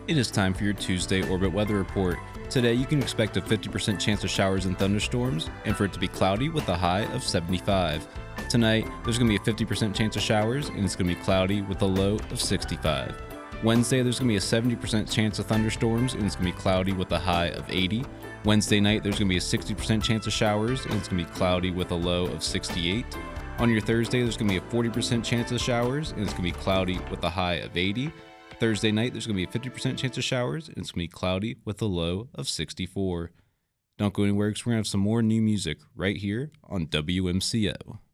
It is time for your Tuesday Orbit Weather Report. Today you can expect a 50% chance of showers and thunderstorms, and for it to be cloudy with a high of 75. Tonight, there's going to be a 50% chance of showers, and it's going to be cloudy with a low of 65. Wednesday, there's going to be a 70% chance of thunderstorms, and it's going to be cloudy with a high of 80. Wednesday night, there's going to be a 60% chance of showers, and it's going to be cloudy with a low of 68. On your Thursday, there's going to be a 40% chance of showers, and it's going to be cloudy with a high of 80. Thursday night, there's going to be a 50% chance of showers, and it's going to be cloudy with a low of 64. Don't go anywhere because we're going to have some more new music right here on WMCO.